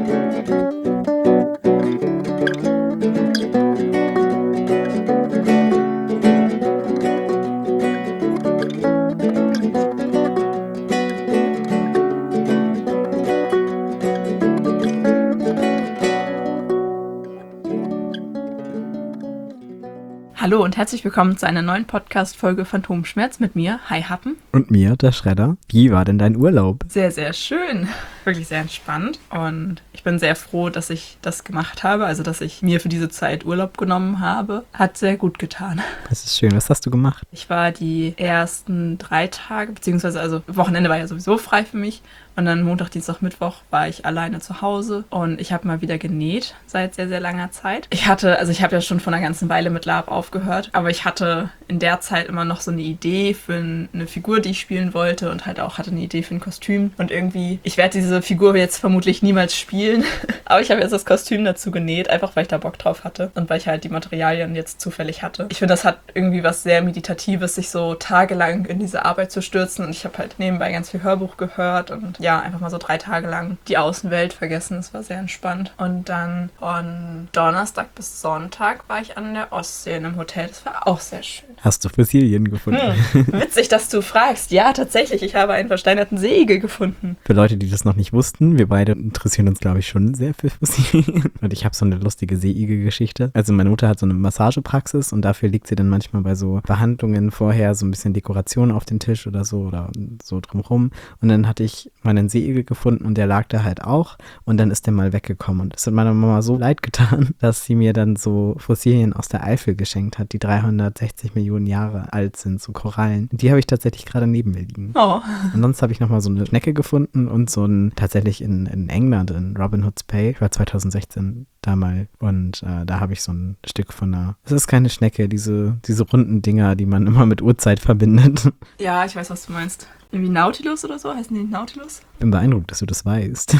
Hallo und herzlich willkommen zu einer neuen Podcast-Folge Phantomschmerz mit mir, Hi Happen. Und mir, der Schredder. Wie war denn dein Urlaub? Sehr, sehr schön. Wirklich sehr entspannt. Und ich bin sehr froh, dass ich das gemacht habe, also dass ich mir für diese Zeit Urlaub genommen habe. Hat sehr gut getan. Das ist schön. Was hast du gemacht? Ich war die ersten 3 Tage, beziehungsweise also Wochenende war ja sowieso frei für mich. Und dann Montag, Dienstag, Mittwoch war ich alleine zu Hause und ich habe mal wieder genäht seit sehr, sehr langer Zeit. Ich habe ja schon vor einer ganzen Weile mit Lab aufgehört, aber ich hatte in der Zeit immer noch so eine Idee für eine Figur, die ich spielen wollte und halt auch hatte eine Idee für ein Kostüm. Und irgendwie, ich werde diese Figur jetzt vermutlich niemals spielen, aber ich habe jetzt das Kostüm dazu genäht, einfach weil ich da Bock drauf hatte und weil ich halt die Materialien jetzt zufällig hatte. Ich finde, das hat irgendwie was sehr Meditatives, sich so tagelang in diese Arbeit zu stürzen, und ich habe halt nebenbei ganz viel Hörbuch gehört und ja, einfach mal so 3 Tage lang die Außenwelt vergessen. Das war sehr entspannt. Und dann von Donnerstag bis Sonntag war ich an der Ostsee in einem Hotel. Das war auch sehr schön. Hast du Fossilien gefunden? Witzig, dass du fragst. Ja, tatsächlich. Ich habe einen versteinerten Seeigel gefunden. Für Leute, die das noch nicht wussten, wir beide interessieren uns, glaube ich, schon sehr für Fossilien. Und ich habe so eine lustige Seeigel-Geschichte. Also meine Mutter hat so eine Massagepraxis und dafür liegt sie dann manchmal bei so Behandlungen vorher so ein bisschen Dekoration auf den Tisch oder so drumherum. Und dann hatte ich einen Seeigel gefunden und der lag da halt auch und dann ist der mal weggekommen und es hat meiner Mama so leid getan, dass sie mir dann so Fossilien aus der Eifel geschenkt hat, die 360 Millionen Jahre alt sind, so Korallen. Die habe ich tatsächlich gerade neben mir liegen. Oh. Und sonst habe ich nochmal so eine Schnecke gefunden und so ein, tatsächlich in England, in Robin Hood's Bay, ich war 2016 da mal und da habe ich so ein Stück von einer, es ist keine Schnecke, diese runden Dinger, die man immer mit Uhrzeit verbindet. Ja, ich weiß, was du meinst. Irgendwie Nautilus oder so? Heißen die Nautilus? Bin beeindruckt, dass du das weißt.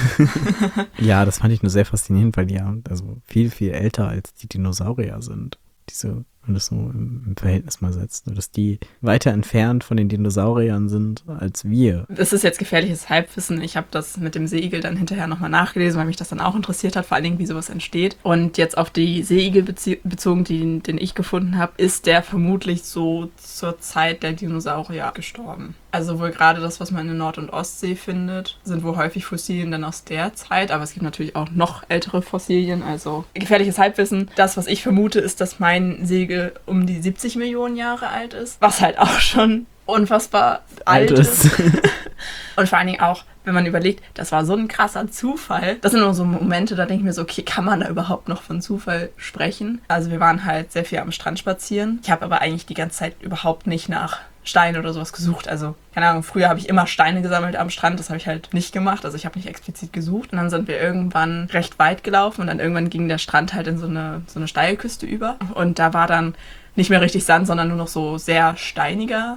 Ja, das fand ich nur sehr faszinierend, weil die ja also viel, viel älter als die Dinosaurier sind. Diese, wenn du das so im Verhältnis mal setzt, dass die weiter entfernt von den Dinosauriern sind als wir. Das ist jetzt gefährliches Halbwissen. Ich habe das mit dem Seeigel dann hinterher nochmal nachgelesen, weil mich das dann auch interessiert hat, vor allen Dingen, wie sowas entsteht. Und jetzt auf die Seeigel bezogen, den ich gefunden habe, ist der vermutlich so zur Zeit der Dinosaurier gestorben. Also wohl gerade das, was man in der Nord- und Ostsee findet, sind wohl häufig Fossilien dann aus der Zeit. Aber es gibt natürlich auch noch ältere Fossilien. Also gefährliches Halbwissen. Das, was ich vermute, ist, dass mein Seeigel um die 70 Millionen Jahre alt ist. Was halt auch schon unfassbar alt ist. Und vor allen Dingen auch, wenn man überlegt, das war so ein krasser Zufall. Das sind nur so Momente, da denke ich mir so, okay, kann man da überhaupt noch von Zufall sprechen? Also wir waren halt sehr viel am Strand spazieren. Ich habe aber eigentlich die ganze Zeit überhaupt nicht nach Steine oder sowas gesucht. Also, keine Ahnung, früher habe ich immer Steine gesammelt am Strand. Das habe ich halt nicht gemacht. Also ich habe nicht explizit gesucht. Und dann sind wir irgendwann recht weit gelaufen und dann irgendwann ging der Strand halt in so eine Steilküste über. Und da war dann nicht mehr richtig Sand, sondern nur noch so sehr steiniger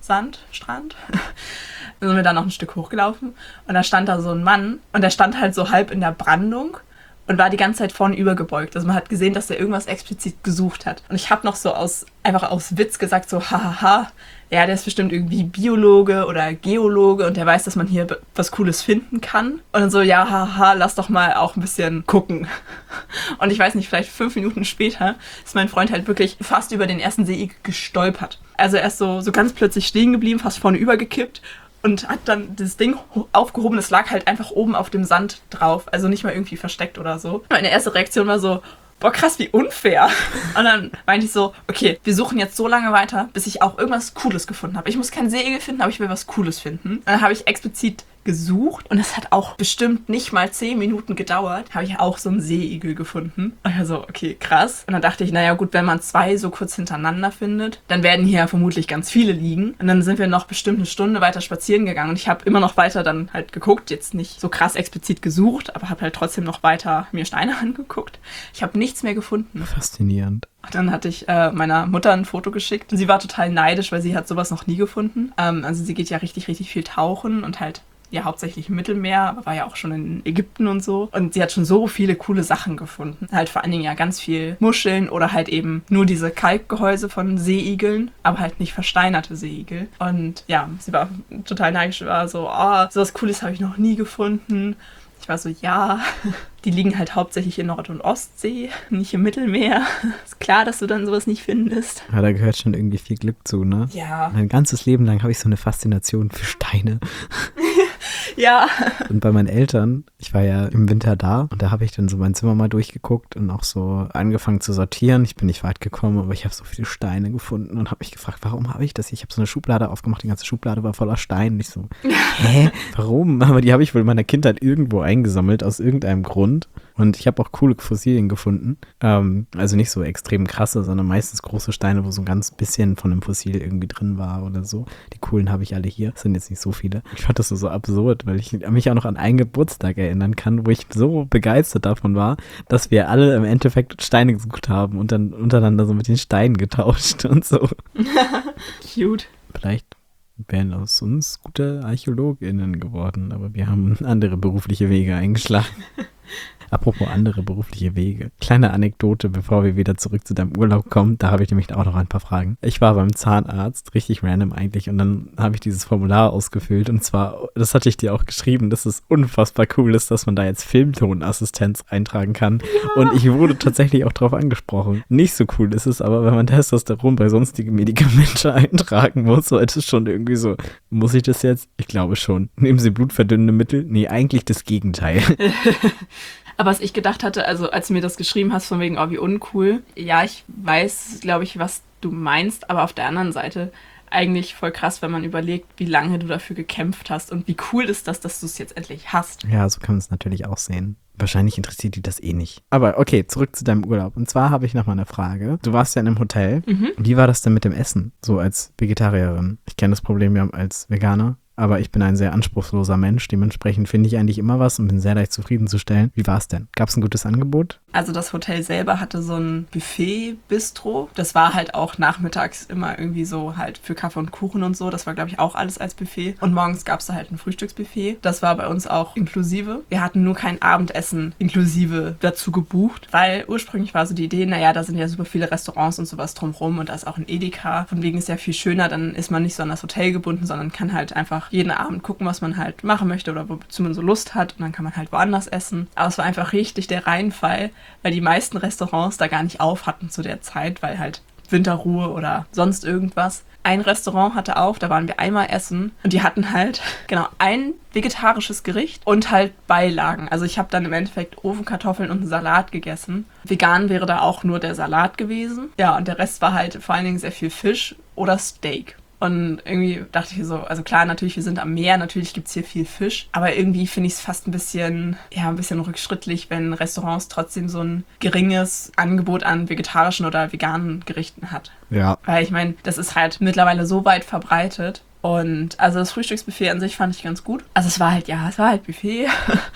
Strand. Dann sind wir da noch ein Stück hochgelaufen und da stand da so ein Mann und der stand halt so halb in der Brandung und war die ganze Zeit vorne übergebeugt. Also man hat gesehen, dass er irgendwas explizit gesucht hat. Und ich habe noch so einfach aus Witz gesagt, so hahaha, ja, der ist bestimmt irgendwie Biologe oder Geologe und der weiß, dass man hier was Cooles finden kann. Und dann so, ja, haha, lass doch mal auch ein bisschen gucken. Und ich weiß nicht, vielleicht 5 Minuten später ist mein Freund halt wirklich fast über den ersten Seeigel gestolpert. Also er ist so ganz plötzlich stehen geblieben, fast vorne übergekippt. Und hat dann das Ding aufgehoben, das lag halt einfach oben auf dem Sand drauf. Also nicht mal irgendwie versteckt oder so. Meine erste Reaktion war so, boah, krass, wie unfair. Und dann meinte ich so, okay, wir suchen jetzt so lange weiter, bis ich auch irgendwas Cooles gefunden habe. Ich muss keinen Seeigel finden, aber ich will was Cooles finden. Und dann habe ich explizit gesucht und es hat auch bestimmt nicht mal 10 Minuten gedauert, habe ich auch so einen Seeigel gefunden. Und ich so, okay, krass. Und dann dachte ich, naja gut, wenn man 2 so kurz hintereinander findet, dann werden hier vermutlich ganz viele liegen. Und dann sind wir noch bestimmt 1 Stunde weiter spazieren gegangen und ich habe immer noch weiter dann halt geguckt, jetzt nicht so krass explizit gesucht, aber habe halt trotzdem noch weiter mir Steine angeguckt. Ich habe nichts mehr gefunden. Faszinierend. Dann hatte ich meiner Mutter ein Foto geschickt und sie war total neidisch, weil sie hat sowas noch nie gefunden. Also sie geht ja richtig, richtig viel tauchen und halt ja hauptsächlich im Mittelmeer, aber war ja auch schon in Ägypten und so. Und sie hat schon so viele coole Sachen gefunden. Halt vor allen Dingen ja ganz viel Muscheln oder halt eben nur diese Kalkgehäuse von Seeigeln, aber halt nicht versteinerte Seeigel. Und ja, sie war total neidisch, war so, so was Cooles habe ich noch nie gefunden. Ich war so, ja, die liegen halt hauptsächlich in Nord- und Ostsee, nicht im Mittelmeer. Ist klar, dass du dann sowas nicht findest. Ja, da gehört schon irgendwie viel Glück zu, ne? Ja. Mein ganzes Leben lang habe ich so eine Faszination für Steine. Ja. Und bei meinen Eltern, ich war ja im Winter da und da habe ich dann so mein Zimmer mal durchgeguckt und auch so angefangen zu sortieren. Ich bin nicht weit gekommen, aber ich habe so viele Steine gefunden und habe mich gefragt, warum habe ich das? Ich habe so eine Schublade aufgemacht, die ganze Schublade war voller Steine. Und ich so, warum? Aber die habe ich wohl in meiner Kindheit irgendwo eingesammelt, aus irgendeinem Grund. Und ich habe auch coole Fossilien gefunden. Also nicht so extrem krasse, sondern meistens große Steine, wo so ein ganz bisschen von einem Fossil irgendwie drin war oder so. Die coolen habe ich alle hier. Das sind jetzt nicht so viele. Ich fand das so absurd, weil ich mich auch noch an einen Geburtstag erinnern kann, wo ich so begeistert davon war, dass wir alle im Endeffekt Steine gesucht haben und dann untereinander so mit den Steinen getauscht und so. Cute. Vielleicht wären aus uns gute ArchäologInnen geworden, aber wir haben andere berufliche Wege eingeschlagen. Apropos andere berufliche Wege. Kleine Anekdote, bevor wir wieder zurück zu deinem Urlaub kommen. Da habe ich nämlich auch noch ein paar Fragen. Ich war beim Zahnarzt, richtig random eigentlich, und dann habe ich dieses Formular ausgefüllt. Und zwar, das hatte ich dir auch geschrieben, dass es unfassbar cool ist, dass man da jetzt Filmtonassistenz eintragen kann. Ja. Und ich wurde tatsächlich auch drauf angesprochen. Nicht so cool ist es aber, wenn man Testosteron bei sonstigen Medikamenten eintragen muss. So, es ist schon irgendwie so, muss ich das jetzt? Ich glaube schon. Nehmen Sie blutverdünnende Mittel? Nee, eigentlich das Gegenteil. Aber was ich gedacht hatte, also als du mir das geschrieben hast, von wegen, oh, wie uncool. Ja, ich weiß, glaube ich, was du meinst, aber auf der anderen Seite eigentlich voll krass, wenn man überlegt, wie lange du dafür gekämpft hast und wie cool ist das, dass du es jetzt endlich hast. Ja, so kann man es natürlich auch sehen. Wahrscheinlich interessiert die das eh nicht. Aber okay, zurück zu deinem Urlaub. Und zwar habe ich noch mal eine Frage. Du warst ja in einem Hotel. Wie war das denn mit dem Essen, so als Vegetarierin? Ich kenne das Problem ja als Veganer. Aber ich bin ein sehr anspruchsloser Mensch. Dementsprechend finde ich eigentlich immer was und bin sehr leicht zufriedenzustellen. Wie war es denn? Gab es ein gutes Angebot? Also das Hotel selber hatte so ein Buffet-Bistro. Das war halt auch nachmittags immer irgendwie so halt für Kaffee und Kuchen und so. Das war, glaube ich, auch alles als Buffet. Und morgens gab es da halt ein Frühstücksbuffet. Das war bei uns auch inklusive. Wir hatten nur kein Abendessen inklusive dazu gebucht, weil ursprünglich war so die Idee, naja, da sind ja super viele Restaurants und sowas drumherum und da ist auch ein Edeka. Von wegen ist ja viel schöner, dann ist man nicht so an das Hotel gebunden, sondern kann halt einfach jeden Abend gucken, was man halt machen möchte oder wozu man so Lust hat und dann kann man halt woanders essen. Aber es war einfach richtig der Reinfall, weil die meisten Restaurants da gar nicht auf hatten zu der Zeit, weil halt Winterruhe oder sonst irgendwas. Ein Restaurant hatte auf, da waren wir einmal essen und die hatten halt genau ein vegetarisches Gericht und halt Beilagen. Also ich habe dann im Endeffekt Ofenkartoffeln und einen Salat gegessen. Vegan wäre da auch nur der Salat gewesen. Ja, und der Rest war halt vor allen Dingen sehr viel Fisch oder Steak. Und irgendwie dachte ich so, also klar, natürlich, wir sind am Meer, natürlich gibt es hier viel Fisch, aber irgendwie finde ich es fast ein bisschen rückschrittlich, wenn Restaurants trotzdem so ein geringes Angebot an vegetarischen oder veganen Gerichten hat. Ja. Weil ich meine, das ist halt mittlerweile so weit verbreitet. Und also das Frühstücksbuffet an sich fand ich ganz gut. Also es war halt Buffet.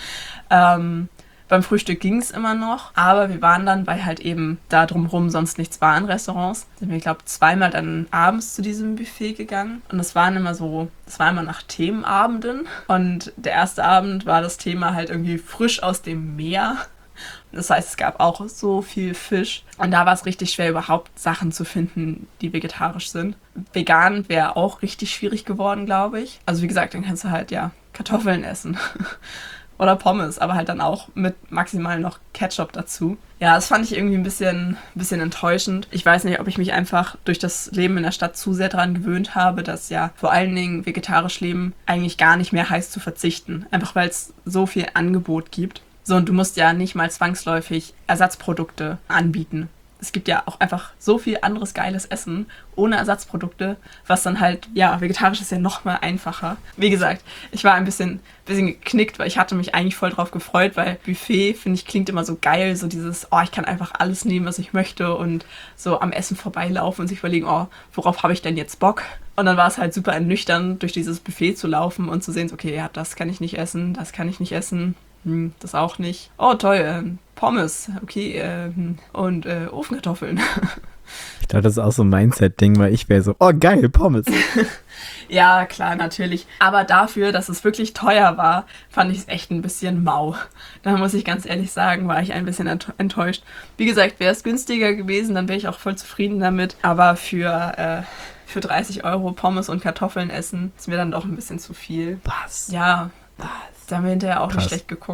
Beim Frühstück ging es immer noch, aber wir waren dann, weil halt eben da drumherum sonst nichts war in Restaurants, sind wir, glaube ich, zweimal dann abends zu diesem Buffet gegangen. Und das war immer nach Themenabenden. Und der erste Abend war das Thema halt irgendwie frisch aus dem Meer. Das heißt, es gab auch so viel Fisch. Und da war es richtig schwer, überhaupt Sachen zu finden, die vegetarisch sind. Vegan wäre auch richtig schwierig geworden, glaube ich. Also wie gesagt, dann kannst du halt ja Kartoffeln essen. Oder Pommes, aber halt dann auch mit maximal noch Ketchup dazu. Ja, das fand ich irgendwie ein bisschen enttäuschend. Ich weiß nicht, ob ich mich einfach durch das Leben in der Stadt zu sehr daran gewöhnt habe, dass ja vor allen Dingen vegetarisch leben eigentlich gar nicht mehr heißt zu verzichten. Einfach weil es so viel Angebot gibt. So, und du musst ja nicht mal zwangsläufig Ersatzprodukte anbieten. Es gibt ja auch einfach so viel anderes geiles Essen ohne Ersatzprodukte, was dann halt, ja, vegetarisch ist ja noch mal einfacher. Wie gesagt, ich war ein bisschen geknickt, weil ich hatte mich eigentlich voll drauf gefreut, weil Buffet, finde ich, klingt immer so geil, so dieses, oh, ich kann einfach alles nehmen, was ich möchte und so am Essen vorbeilaufen und sich überlegen, oh, worauf habe ich denn jetzt Bock? Und dann war es halt super ernüchternd, durch dieses Buffet zu laufen und zu sehen, so, okay, ja, das kann ich nicht essen, das kann ich nicht essen. Das auch nicht. Oh, toll, Pommes, okay, und Ofenkartoffeln. Ich glaube, das ist auch so ein Mindset-Ding, weil ich wäre so, oh geil, Pommes. Ja, klar, natürlich. Aber dafür, dass es wirklich teuer war, fand ich es echt ein bisschen mau. Da muss ich ganz ehrlich sagen, war ich ein bisschen enttäuscht. Wie gesagt, wäre es günstiger gewesen, dann wäre ich auch voll zufrieden damit. Aber für 30 € Pommes und Kartoffeln essen ist mir dann doch ein bisschen zu viel. Was? Ja, da haben wir hinterher auch Krass. nicht schlecht geguckt.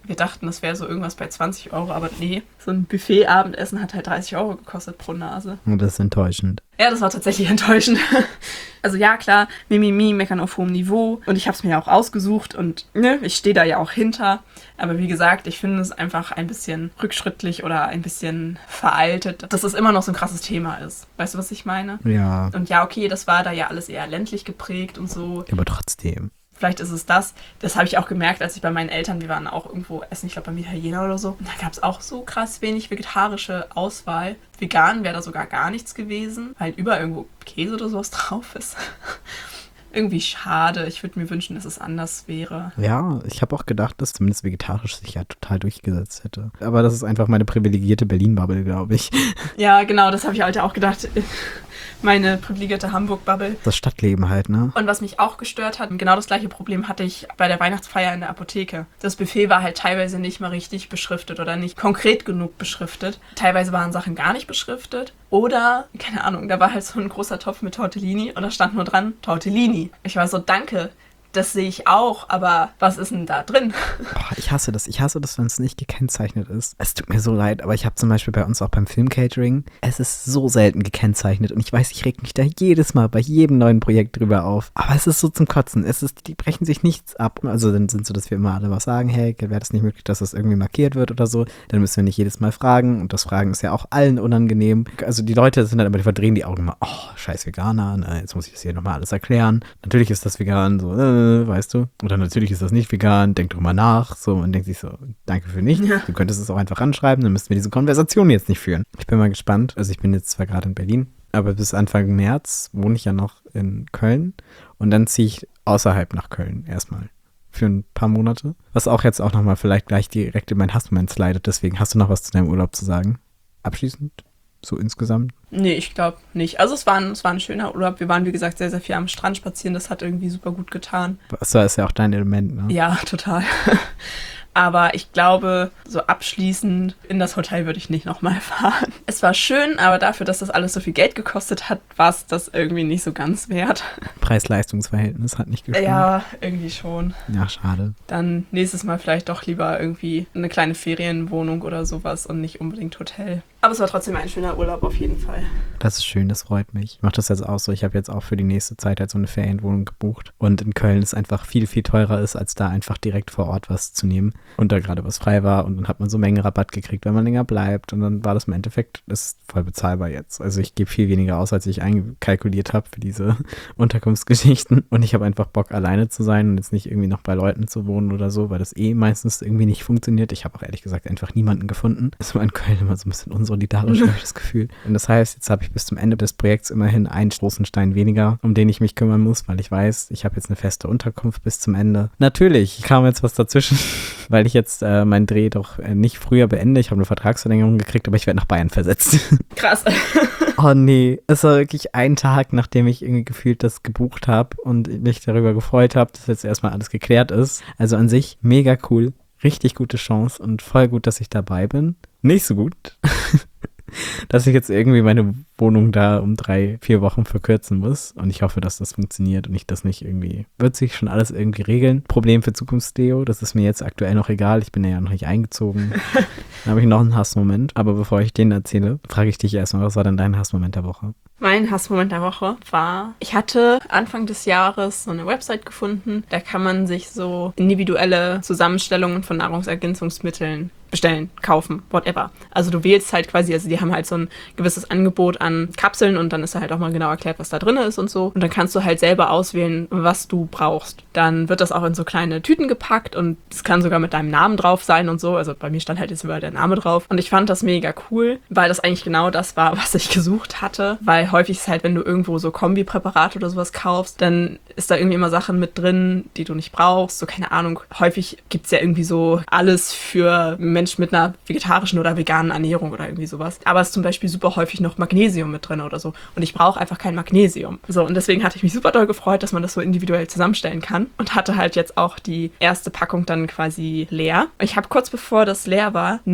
Wir dachten, das wäre so irgendwas bei 20 €, aber nee. So ein Buffet-Abendessen hat halt 30 € gekostet pro Nase. Und das ist enttäuschend. Ja, das war tatsächlich enttäuschend. Also ja, klar, Mimimi, meckern auf hohem Niveau. Und ich habe es mir ja auch ausgesucht und ne, ich stehe da ja auch hinter. Aber wie gesagt, ich finde es einfach ein bisschen rückschrittlich oder ein bisschen veraltet, dass es immer noch so ein krasses Thema ist. Weißt du, was ich meine? Ja. Und ja, okay, das war da ja alles eher ländlich geprägt und so. Aber trotzdem. Vielleicht ist es das. Das habe ich auch gemerkt, als ich bei meinen Eltern, wir waren auch irgendwo essen, ich glaube beim Italiener oder so. Und da gab es auch so krass wenig vegetarische Auswahl. Vegan wäre da sogar gar nichts gewesen, weil überall irgendwo Käse oder sowas drauf ist. Irgendwie schade. Ich würde mir wünschen, dass es anders wäre. Ja, ich habe auch gedacht, dass zumindest vegetarisch sich ja total durchgesetzt hätte. Aber das ist einfach meine privilegierte Berlin-Bubble, glaube ich. Ja, genau, das habe ich halt auch gedacht. Meine privilegierte Hamburg-Bubble. Das Stadtleben halt, ne? Und was mich auch gestört hat, genau das gleiche Problem hatte ich bei der Weihnachtsfeier in der Apotheke. Das Buffet war halt teilweise nicht mal richtig beschriftet oder nicht konkret genug beschriftet. Teilweise waren Sachen gar nicht beschriftet. Oder, keine Ahnung, da war halt so ein großer Topf mit Tortellini und da stand nur dran, Tortellini. Ich war so, danke. Das sehe ich auch, aber was ist denn da drin? Oh, ich hasse das, wenn es nicht gekennzeichnet ist. Es tut mir so leid, aber ich habe zum Beispiel bei uns auch beim Filmcatering, es ist so selten gekennzeichnet und ich weiß, ich reg mich da jedes Mal bei jedem neuen Projekt drüber auf. Aber es ist so zum Kotzen, die brechen sich nichts ab. Also dann sind so, dass wir immer alle was sagen, hey, wäre das nicht möglich, dass das irgendwie markiert wird oder so, dann müssen wir nicht jedes Mal fragen und das Fragen ist ja auch allen unangenehm. Also die Leute sind dann immer, die verdrehen die Augen immer, oh, scheiß Veganer, na, jetzt muss ich das hier nochmal alles erklären. Natürlich ist das vegan, so, weißt du? Oder natürlich ist das nicht vegan, denk drüber nach. So, man denkt sich so, danke für nichts. Ja. Du könntest es auch einfach anschreiben, dann müssten wir diese Konversation jetzt nicht führen. Ich bin mal gespannt. Also ich bin jetzt zwar gerade in Berlin, aber bis Anfang März wohne ich ja noch in Köln und dann ziehe ich außerhalb nach Köln erstmal. Für ein paar Monate. Was auch jetzt auch nochmal vielleicht gleich direkt in meinen Hassmoment slidet. Deswegen hast du noch was zu deinem Urlaub zu sagen? Abschließend? So insgesamt? Nee, ich glaube nicht. Also es war ein schöner Urlaub. Wir waren, wie gesagt, sehr, sehr viel am Strand spazieren. Das hat irgendwie super gut getan. Das ist ja auch dein Element, ne? Ja, total. Aber ich glaube, so abschließend in das Hotel würde ich nicht nochmal fahren. Es war schön, aber dafür, dass das alles so viel Geld gekostet hat, war es das irgendwie nicht so ganz wert. Preis-Leistungs-Verhältnis hat nicht gestimmt. Ja, irgendwie schon. Ja, schade. Dann nächstes Mal vielleicht doch lieber irgendwie eine kleine Ferienwohnung oder sowas und nicht unbedingt Hotel. Aber es war trotzdem ein schöner Urlaub auf jeden Fall. Das ist schön, das freut mich. Ich mache das jetzt auch so. Ich habe jetzt auch für die nächste Zeit halt so eine Ferienwohnung gebucht. Und in Köln ist einfach viel, viel teurer ist, als da einfach direkt vor Ort was zu nehmen. Und da gerade was frei war und dann hat man so Mengenrabatt gekriegt, wenn man länger bleibt. Und dann war das im Endeffekt, das ist voll bezahlbar jetzt. Also ich gebe viel weniger aus, als ich einkalkuliert habe für diese Unterkunftsgeschichten. Und ich habe einfach Bock, alleine zu sein und jetzt nicht irgendwie noch bei Leuten zu wohnen oder so, weil das meistens irgendwie nicht funktioniert. Ich habe auch ehrlich gesagt einfach niemanden gefunden. Das war in Köln immer so ein bisschen unsolidarisch, habe ich das Gefühl. Und das heißt, jetzt habe ich bis zum Ende des Projekts immerhin einen großen Stein weniger, um den ich mich kümmern muss, weil ich weiß, ich habe jetzt eine feste Unterkunft bis zum Ende. Natürlich kam jetzt was dazwischen, weil ich jetzt meinen Dreh doch nicht früher beende. Ich habe eine Vertragsverlängerung gekriegt, aber ich werde nach Bayern versetzt. Krass. Oh nee, es war wirklich ein Tag, nachdem ich irgendwie gefühlt das gebucht habe und mich darüber gefreut habe, dass jetzt erstmal alles geklärt ist. Also an sich mega cool, richtig gute Chance und voll gut, dass ich dabei bin. Nicht so gut, dass ich jetzt irgendwie meine Wohnung da um 3-4 Wochen verkürzen muss. Und ich hoffe, dass das funktioniert und ich das nicht irgendwie, wird sich schon alles irgendwie regeln. Problem für Zukunftsdeo, das ist mir jetzt aktuell noch egal. Ich bin ja noch nicht eingezogen. Dann habe ich noch einen Hassmoment. Aber bevor ich den erzähle, frage ich dich erstmal, was war denn dein Hassmoment der Woche? Mein Hassmoment der Woche war, ich hatte Anfang des Jahres so eine Website gefunden, da kann man sich so individuelle Zusammenstellungen von Nahrungsergänzungsmitteln bestellen, kaufen, whatever. Also du wählst halt quasi, also die haben halt so ein gewisses Angebot an Kapseln und dann ist da halt auch mal genau erklärt, was da drin ist und so. Und dann kannst du halt selber auswählen, was du brauchst. Dann wird das auch in so kleine Tüten gepackt und es kann sogar mit deinem Namen drauf sein und so. Also bei mir stand halt jetzt überall der Name drauf. Und ich fand das mega cool, weil das eigentlich genau das war, was ich gesucht hatte. Weil häufig ist halt, wenn du irgendwo so Kombipräparate oder sowas kaufst, dann ist da irgendwie immer Sachen mit drin, die du nicht brauchst. So, keine Ahnung. Häufig gibt es ja irgendwie so alles für Menschen mit einer vegetarischen oder veganen Ernährung oder irgendwie sowas. Aber es ist zum Beispiel super häufig noch Magnesium mit drin oder so. Und ich brauche einfach kein Magnesium. So, und deswegen hatte ich mich super doll gefreut, dass man das so individuell zusammenstellen kann. Und hatte halt jetzt auch die erste Packung dann quasi leer. Ich habe kurz bevor das leer war, eine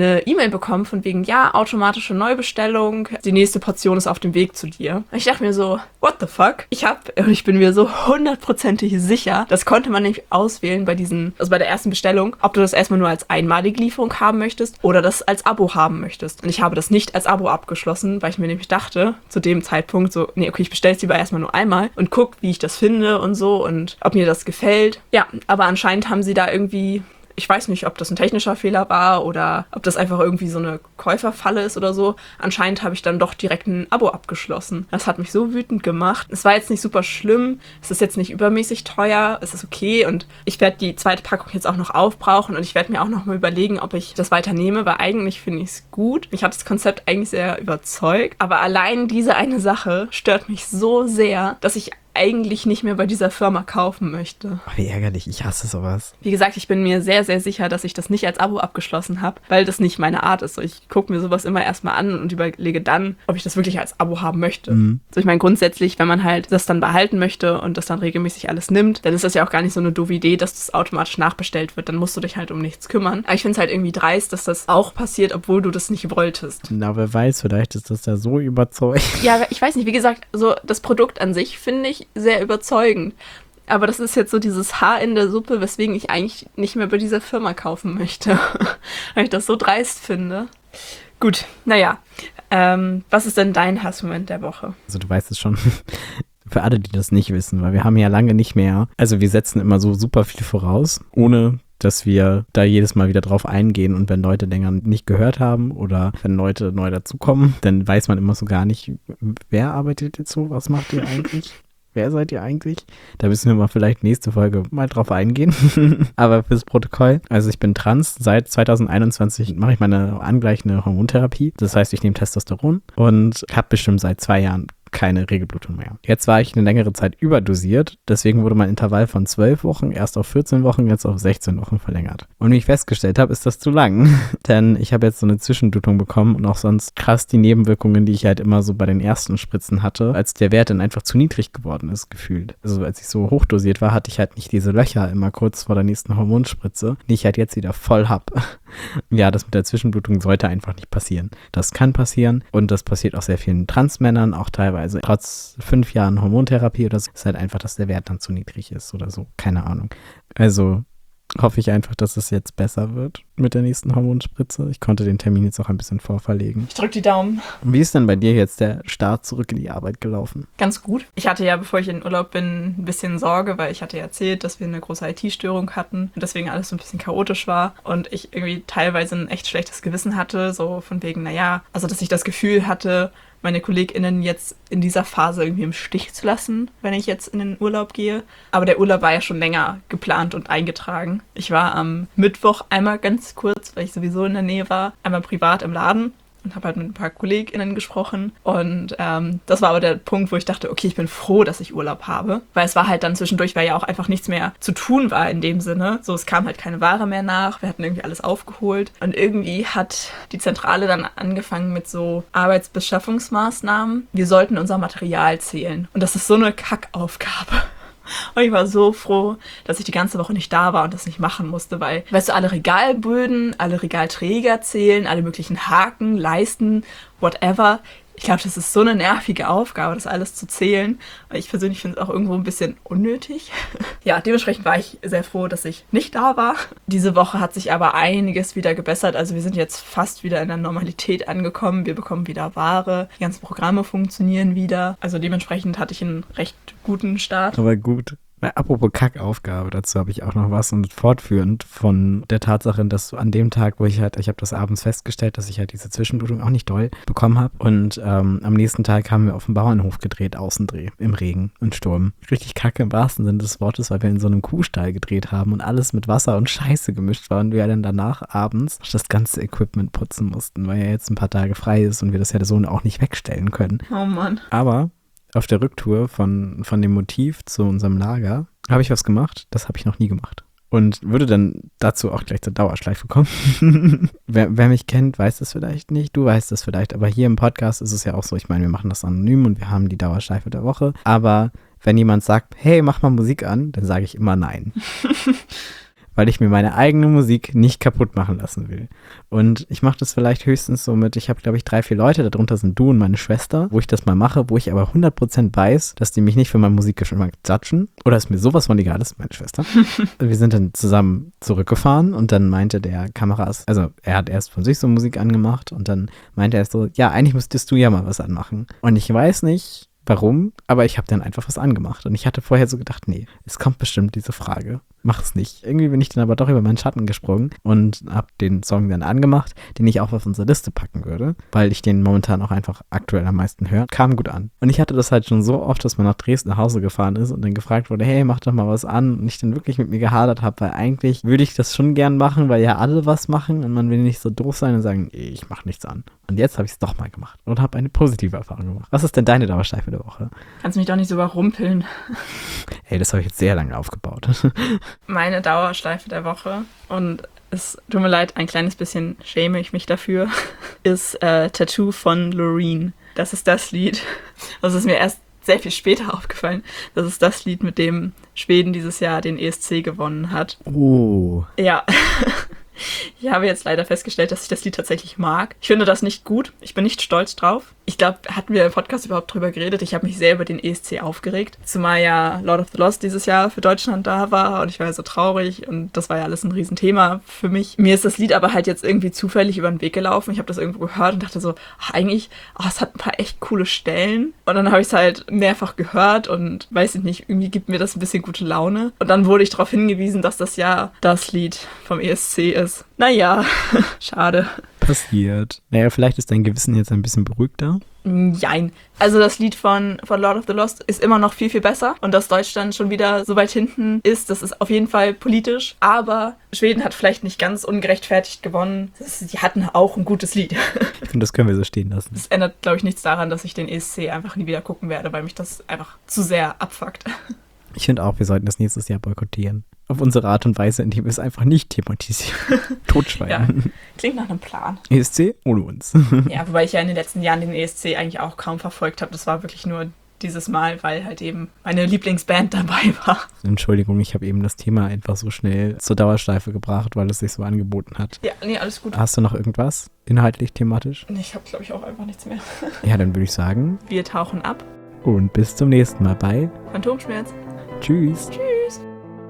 eine E-Mail bekommen von wegen, ja, automatische Neubestellung, die nächste Portion ist auf dem Weg zu dir. Und ich dachte mir so, what the fuck? Ich bin mir so 100%ig sicher, das konnte man nicht auswählen bei der ersten Bestellung, ob du das erstmal nur als einmalige Lieferung haben möchtest oder das als Abo haben möchtest. Und ich habe das nicht als Abo abgeschlossen, weil ich mir nämlich dachte, zu dem Zeitpunkt so, nee, okay, ich bestelle es lieber erstmal nur einmal und guck, wie ich das finde und so und ob mir das gefällt. Ja, aber anscheinend haben sie da irgendwie, ich weiß nicht, ob das ein technischer Fehler war oder ob das einfach irgendwie so eine Käuferfalle ist oder so. Anscheinend habe ich dann doch direkt ein Abo abgeschlossen. Das hat mich so wütend gemacht. Es war jetzt nicht super schlimm. Es ist jetzt nicht übermäßig teuer. Es ist okay. Und ich werde die zweite Packung jetzt auch noch aufbrauchen. Und ich werde mir auch noch mal überlegen, ob ich das weiter nehme, weil eigentlich finde ich es gut. Mich hat das Konzept eigentlich sehr überzeugt. Aber allein diese eine Sache stört mich so sehr, dass ich eigentlich nicht mehr bei dieser Firma kaufen möchte. Oh, wie ärgerlich, ich hasse sowas. Wie gesagt, ich bin mir sehr, sehr sicher, dass ich das nicht als Abo abgeschlossen habe, weil das nicht meine Art ist. So, ich gucke mir sowas immer erstmal an und überlege dann, ob ich das wirklich als Abo haben möchte. So, ich meine, grundsätzlich, wenn man halt das dann behalten möchte und das dann regelmäßig alles nimmt, dann ist das ja auch gar nicht so eine doofe Idee, dass das automatisch nachbestellt wird. Dann musst du dich halt um nichts kümmern. Aber ich finde es halt irgendwie dreist, dass das auch passiert, obwohl du das nicht wolltest. Na, wer weiß, vielleicht ist das ja so überzeugend. Ja, ich weiß nicht, wie gesagt, so das Produkt an sich finde ich sehr überzeugend. Aber das ist jetzt so dieses Haar in der Suppe, weswegen ich eigentlich nicht mehr bei dieser Firma kaufen möchte. Weil ich das so dreist finde. Gut, naja. Was ist denn dein Hassmoment der Woche? Also du weißt es schon. Für alle, die das nicht wissen, weil wir haben ja lange nicht mehr, also wir setzen immer so super viel voraus, ohne dass wir da jedes Mal wieder drauf eingehen und wenn Leute länger nicht gehört haben oder wenn Leute neu dazukommen, dann weiß man immer so gar nicht, wer arbeitet jetzt so, was macht ihr eigentlich? Wer seid ihr eigentlich? Da müssen wir mal vielleicht nächste Folge mal drauf eingehen. Aber fürs Protokoll, also ich bin trans. Seit 2021 mache ich meine angleichende Hormontherapie. Das heißt, ich nehme Testosteron und habe bestimmt seit 2 Jahren keine Regelblutung mehr. Jetzt war ich eine längere Zeit überdosiert, deswegen wurde mein Intervall von 12 Wochen erst auf 14 Wochen, jetzt auf 16 Wochen verlängert. Und wie ich festgestellt habe, ist das zu lang, denn ich habe jetzt so eine Zwischenblutung bekommen und auch sonst krass die Nebenwirkungen, die ich halt immer so bei den ersten Spritzen hatte, als der Wert dann einfach zu niedrig geworden ist, gefühlt. Also als ich so hochdosiert war, hatte ich halt nicht diese Löcher immer kurz vor der nächsten Hormonspritze, die ich halt jetzt wieder voll habe. Ja, das mit der Zwischenblutung sollte einfach nicht passieren. Das kann passieren und das passiert auch sehr vielen Transmännern, auch teilweise trotz 5 Jahren Hormontherapie oder so, ist halt einfach, dass der Wert dann zu niedrig ist oder so. Keine Ahnung. Also hoffe ich einfach, dass es jetzt besser wird mit der nächsten Hormonspritze. Ich konnte den Termin jetzt auch ein bisschen vorverlegen. Ich drücke die Daumen. Wie ist denn bei dir jetzt der Start zurück in die Arbeit gelaufen? Ganz gut. Ich hatte ja, bevor ich in Urlaub bin, ein bisschen Sorge, weil ich hatte ja erzählt, dass wir eine große IT-Störung hatten und deswegen alles so ein bisschen chaotisch war und ich irgendwie teilweise ein echt schlechtes Gewissen hatte, so von wegen, naja, also dass ich das Gefühl hatte, meine KollegInnen jetzt in dieser Phase irgendwie im Stich zu lassen, wenn ich jetzt in den Urlaub gehe. Aber der Urlaub war ja schon länger geplant und eingetragen. Ich war am Mittwoch einmal ganz kurz, weil ich sowieso in der Nähe war, einmal privat im Laden und habe halt mit ein paar KollegInnen gesprochen. Und das war aber der Punkt, wo ich dachte, okay, ich bin froh, dass ich Urlaub habe. Weil es war halt dann zwischendurch, weil ja auch einfach nichts mehr zu tun war in dem Sinne. So, es kam halt keine Ware mehr nach. Wir hatten irgendwie alles aufgeholt. Und irgendwie hat die Zentrale dann angefangen mit so Arbeitsbeschaffungsmaßnahmen. Wir sollten unser Material zählen. Und das ist so eine Kackaufgabe. Und ich war so froh, dass ich die ganze Woche nicht da war und das nicht machen musste, weil, weißt du, alle Regalböden, alle Regalträger zählen, alle möglichen Haken, Leisten, whatever. Ich glaube, das ist so eine nervige Aufgabe, das alles zu zählen. Und ich persönlich finde es auch irgendwo ein bisschen unnötig. Ja, dementsprechend war ich sehr froh, dass ich nicht da war. Diese Woche hat sich aber einiges wieder gebessert. Also wir sind jetzt fast wieder in der Normalität angekommen. Wir bekommen wieder Ware. Die ganzen Programme funktionieren wieder. Also dementsprechend hatte ich einen recht guten Start. Aber gut. Apropos Kackaufgabe, dazu habe ich auch noch was und fortführend von der Tatsache, dass an dem Tag, wo ich habe das abends festgestellt, dass ich halt diese Zwischenblutung auch nicht doll bekommen habe und am nächsten Tag haben wir auf dem Bauernhof gedreht, Außendreh, im Regen und Sturm. Richtig kacke im wahrsten Sinne des Wortes, weil wir in so einem Kuhstall gedreht haben und alles mit Wasser und Scheiße gemischt war und wir dann danach abends das ganze Equipment putzen mussten, weil ja jetzt ein paar Tage frei ist und wir das ja so auch nicht wegstellen können. Oh Mann. Aber auf der Rücktour von dem Motiv zu unserem Lager habe ich was gemacht, das habe ich noch nie gemacht. Und würde dann dazu auch gleich zur Dauerschleife kommen. wer mich kennt, weiß das vielleicht nicht, du weißt das vielleicht, aber hier im Podcast ist es ja auch so, ich meine, wir machen das anonym und wir haben die Dauerschleife der Woche, aber wenn jemand sagt, hey, mach mal Musik an, dann sage ich immer nein. weil ich mir meine eigene Musik nicht kaputt machen lassen will. Und ich mache das vielleicht höchstens so mit, ich habe glaube ich 3, 4 Leute, darunter sind du und meine Schwester, wo ich das mal mache, wo ich aber 100% weiß, dass die mich nicht für meinen Musikgeschmack judgen. Oder ist mir sowas von egal, das ist meine Schwester. Wir sind dann zusammen zurückgefahren und dann meinte der Kameras, also er hat erst von sich so Musik angemacht und dann meinte er so, ja, eigentlich müsstest du ja mal was anmachen. Und ich weiß nicht, warum, aber ich habe dann einfach was angemacht. Und ich hatte vorher so gedacht, nee, es kommt bestimmt diese Frage. Mach es nicht. Irgendwie bin ich dann aber doch über meinen Schatten gesprungen und habe den Song dann angemacht, den ich auch auf unsere Liste packen würde, weil ich den momentan auch einfach aktuell am meisten höre. Kam gut an. Und ich hatte das halt schon so oft, dass man nach Dresden nach Hause gefahren ist und dann gefragt wurde, hey, mach doch mal was an. Und ich dann wirklich mit mir gehadert habe, weil eigentlich würde ich das schon gern machen, weil ja alle was machen und man will nicht so doof sein und sagen, ich mach nichts an. Und jetzt habe ich es doch mal gemacht und habe eine positive Erfahrung gemacht. Was ist denn deine Dauerschleife der Woche? Kannst mich doch nicht so überrumpeln. Hey, das habe ich jetzt sehr lange aufgebaut. Meine Dauerschleife der Woche, und es tut mir leid, ein kleines bisschen schäme ich mich dafür, ist Tattoo von Loreen. Das ist das Lied. Das ist mir erst sehr viel später aufgefallen. Das ist das Lied, mit dem Schweden dieses Jahr den ESC gewonnen hat. Oh. Ja. Ich habe jetzt leider festgestellt, dass ich das Lied tatsächlich mag. Ich finde das nicht gut. Ich bin nicht stolz drauf. Ich glaube, hatten wir im Podcast überhaupt drüber geredet. Ich habe mich sehr über den ESC aufgeregt. Zumal ja Lord of the Lost dieses Jahr für Deutschland da war und ich war ja so traurig und das war ja alles ein Riesenthema für mich. Mir ist das Lied aber halt jetzt irgendwie zufällig über den Weg gelaufen. Ich habe das irgendwo gehört und dachte so, eigentlich, es hat ein paar echt coole Stellen. Und dann habe ich es halt mehrfach gehört und weiß ich nicht, irgendwie gibt mir das ein bisschen gute Laune. Und dann wurde ich darauf hingewiesen, dass das ja das Lied vom ESC ist. Naja, schade. Passiert. Naja, vielleicht ist dein Gewissen jetzt ein bisschen beruhigter. Jein. Also das Lied von Lord of the Lost ist immer noch viel, viel besser. Und dass Deutschland schon wieder so weit hinten ist, das ist auf jeden Fall politisch. Aber Schweden hat vielleicht nicht ganz ungerechtfertigt gewonnen. Die hatten auch ein gutes Lied. Ich finde, das können wir so stehen lassen. Das ändert, glaube ich, nichts daran, dass ich den ESC einfach nie wieder gucken werde, weil mich das einfach zu sehr abfuckt. Ich finde auch, wir sollten das nächstes Jahr boykottieren. Auf unsere Art und Weise, indem wir es einfach nicht thematisieren. Totschweigen. Ja, klingt nach einem Plan. ESC ohne uns. Ja, wobei ich ja in den letzten Jahren den ESC eigentlich auch kaum verfolgt habe. Das war wirklich nur dieses Mal, weil halt eben meine Lieblingsband dabei war. Entschuldigung, ich habe eben das Thema einfach so schnell zur Dauerschleife gebracht, weil es sich so angeboten hat. Ja, nee, alles gut. Hast du noch irgendwas inhaltlich, thematisch? Ich habe, glaube ich, auch einfach nichts mehr. Ja, dann würde ich sagen. Wir tauchen ab. Und bis zum nächsten Mal bei Phantomschmerz. Tschüss. Tschüss.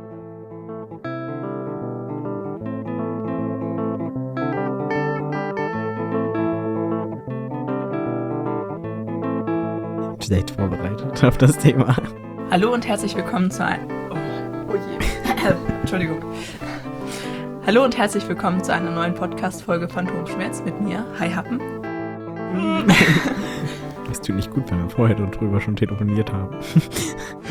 Schlecht vorbereitet auf das Thema. Hallo und herzlich willkommen zu einem... Oh je. Entschuldigung. Hallo und herzlich willkommen zu einer neuen Podcast-Folge Phantomschmerz mit mir. Hi Happen. Es tut nicht gut, wenn wir vorher darüber schon telefoniert haben.